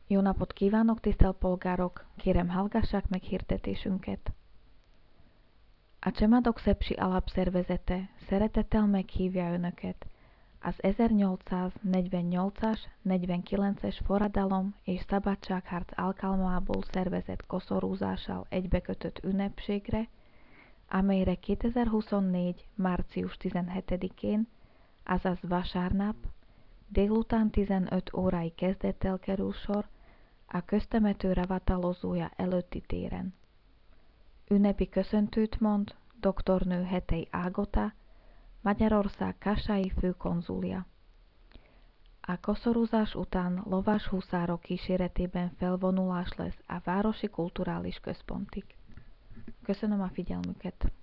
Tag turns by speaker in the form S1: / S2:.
S1: Jó napot kívánok, tisztelt polgárok! Kérem, hallgassák meg hirdetésünket. A Csemadok Szepsi Alapszervezete szeretettel meghívja Önöket az 1848-as, 49-es forradalom és szabadságharc alkalmából szervezett koszorúzással egybekötött ünnepségre, amelyre 2024. március 17-én, azaz vasárnap, délután 15 órai kezdettel kerül sor a köztemető ravatalozója előtti téren. Ünnepi köszöntőt mond dr. Hetei Ágota, Magyarország kassai főkonzulja. A koszorúzás után lovas huszárok kíséretében felvonulás lesz a Városi Kulturális Központig. Köszönöm a figyelmüket!